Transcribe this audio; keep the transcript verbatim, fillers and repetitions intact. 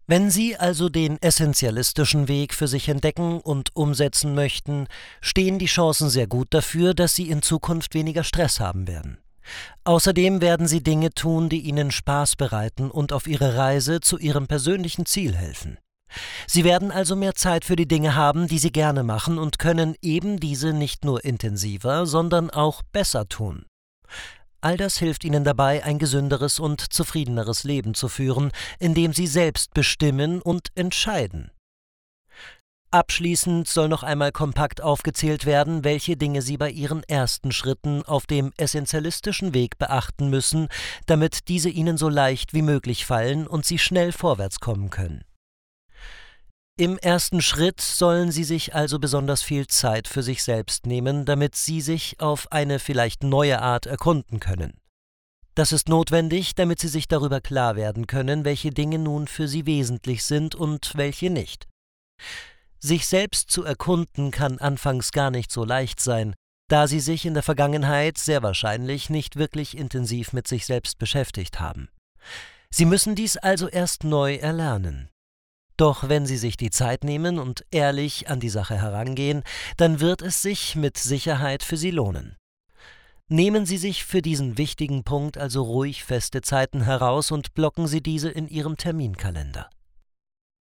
Wenn Sie also den essentialistischen Weg für sich entdecken und umsetzen möchten, stehen die Chancen sehr gut dafür, dass Sie in Zukunft weniger Stress haben werden. Außerdem werden Sie Dinge tun, die Ihnen Spaß bereiten und auf Ihrer Reise zu Ihrem persönlichen Ziel helfen. Sie werden also mehr Zeit für die Dinge haben, die Sie gerne machen und können eben diese nicht nur intensiver, sondern auch besser tun. All das hilft Ihnen dabei, ein gesünderes und zufriedeneres Leben zu führen, in dem Sie selbst bestimmen und entscheiden. Abschließend soll noch einmal kompakt aufgezählt werden, welche Dinge Sie bei Ihren ersten Schritten auf dem essentialistischen Weg beachten müssen, damit diese Ihnen so leicht wie möglich fallen und Sie schnell vorwärts kommen können. Im ersten Schritt sollen Sie sich also besonders viel Zeit für sich selbst nehmen, damit Sie sich auf eine vielleicht neue Art erkunden können. Das ist notwendig, damit Sie sich darüber klar werden können, welche Dinge nun für Sie wesentlich sind und welche nicht. Sich selbst zu erkunden kann anfangs gar nicht so leicht sein, da Sie sich in der Vergangenheit sehr wahrscheinlich nicht wirklich intensiv mit sich selbst beschäftigt haben. Sie müssen dies also erst neu erlernen. Doch wenn Sie sich die Zeit nehmen und ehrlich an die Sache herangehen, dann wird es sich mit Sicherheit für Sie lohnen. Nehmen Sie sich für diesen wichtigen Punkt also ruhig feste Zeiten heraus und blocken Sie diese in Ihrem Terminkalender.